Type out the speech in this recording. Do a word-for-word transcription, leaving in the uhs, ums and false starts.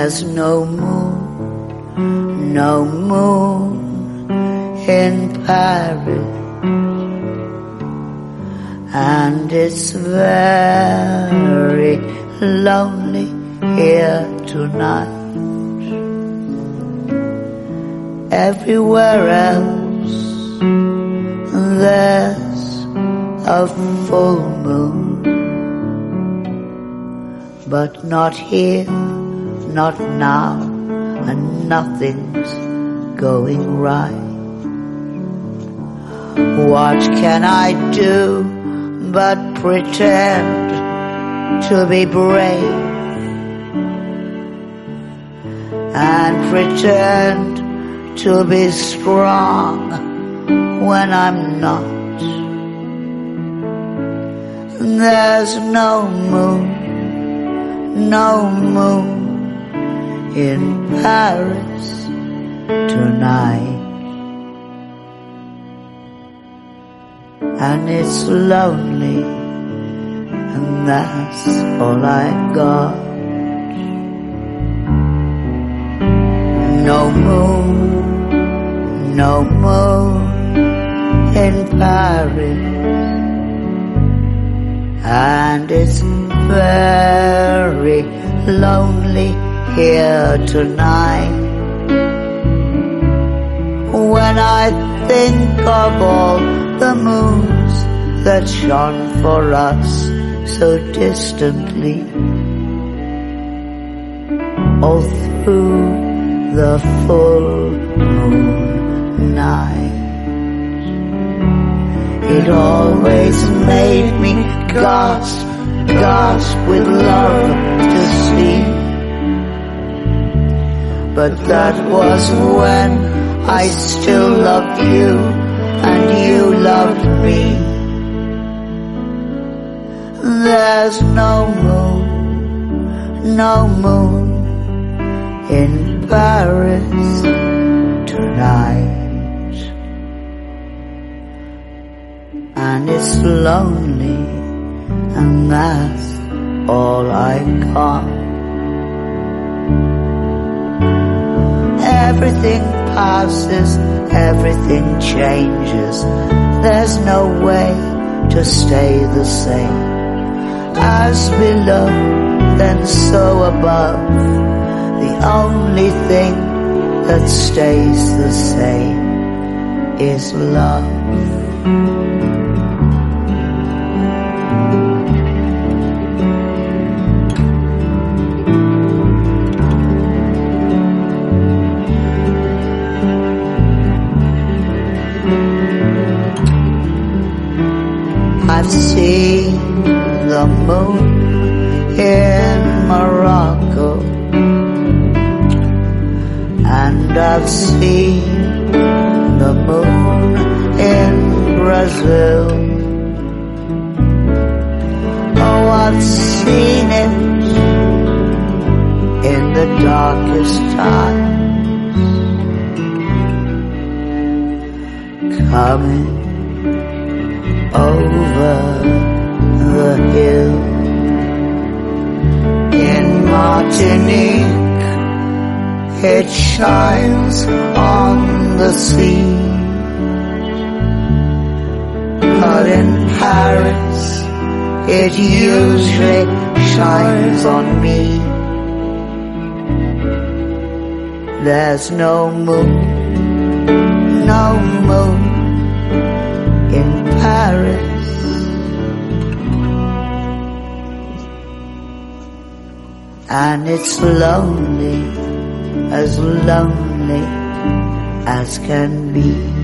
There's no moon, no moon in Paris, and it's very lonely here tonight. Everywhere else there's a full moon, but not here, not now, and nothing's going right. What can I do but pretend to be brave and pretend to be strong when I'm not? There's no moon, no moon in Paris tonight, and it's lonely, and that's all I got. No moon, no moon in Paris, and it's very lonely here tonight. When I think of all the moons that shone for us so distantly, all through the full moon night, it always made me gasp, gasp with love to see. But that was when I still loved you and you loved me. There's no moon, no moon in Paris tonight, and it's lonely, and that's all I got. Everything passes, everything changes. There's no way to stay the same. As below, then so above. The only thing that stays the same is love. I've seen the moon in Morocco, and I've seen the moon in Brazil. Oh, I've seen it in the darkest times, coming over the hill in Martinique. It shines on the sea, but in Paris it usually shines on me. There's no moon, no moon in Paris, and it's lonely, as lonely as can be.